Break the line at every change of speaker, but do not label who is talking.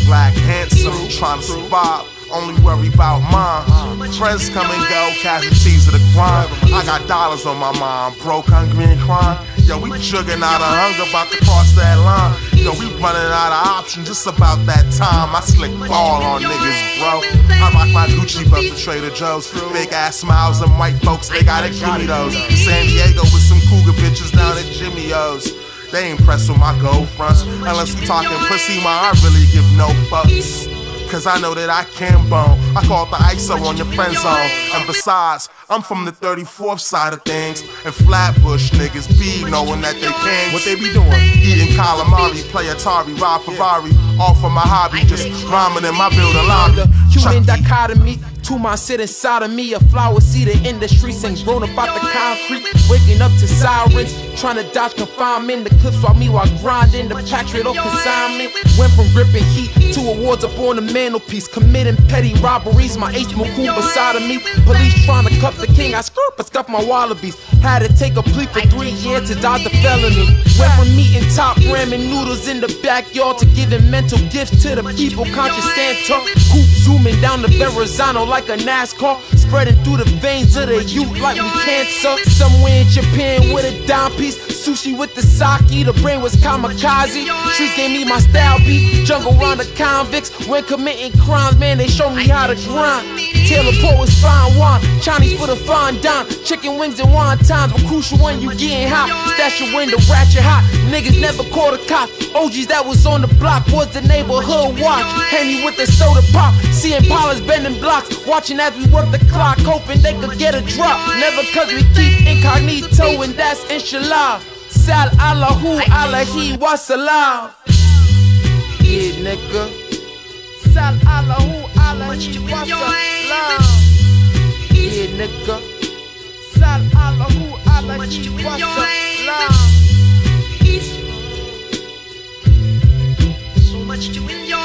black, handsome, trying to survive. Only worry about mine. Friends come and go, casualties of the crime. I got dollars on my mind, broke, hungry, and crying. Yo, we jugging out of hunger, about to cross that line. Yo, we running out of options, just about that time. I slick ball on niggas, bro. I rock my Gucci belt to Trader Joe's. Fake ass smiles, them white folks, they gotta give me those. San Diego with some cougar bitches down at Jimmy O's. They ain't impressed with my gold fronts. Unless we talking pussy, I really give no fucks. Cause I know that I can bone. I call it the ISO on your friend zone. And besides, I'm from the 34th side of things. And Flatbush niggas be knowing that they can. What they be doing? Eating calamari, play Atari, ride Ferrari. All for my hobby, just rhyming in my building lobby.
Human dichotomy, 2 months sit inside of me. A flower seed of industry, sing grown about the concrete. Waking up to sirens, trying to dodge confinement. The clips while me while grinding, the pack straight off consignment. Went from gripping heat to awards up on the mantelpiece. Committing petty robberies, my H. McCool beside of me. Police trying to cuff the king, I skirt but scuff my wallabies. Had to take a plea for 3 years to dodge the felony. Went from meeting top ramen noodles in the backyard to giving mental gifts to the people. Conscious Santa, coupe zooming down the Verrazano like a NASCAR, spreading through the veins of the youth like we cancer. Somewhere in Japan with a dime piece, sushi with the sake, the brain was kamikaze. Streets gave me my style beat, jungle round the convicts. When committing crimes, man, they show me how to grind. Taylor Port was fine wine, Chinese for the fine dime. Chicken wings and wontons, but crucial when you getting hot. Stash your window, ratchet hot, niggas never caught a cop. OGs that was on the block was the neighborhood watch. Henny with the soda pop, seeing Impalas bending blocks. Watching as we work the clock, hoping they could get a drop. Never cause we keep incognito and that's inshallah. Sal Allahu Alahi Wasalam. Yeah, nigga. Sal Allahu Alahi Wasalam. Yeah, nigga. Sal Allahu Alahi Wasalam.
So much to enjoy.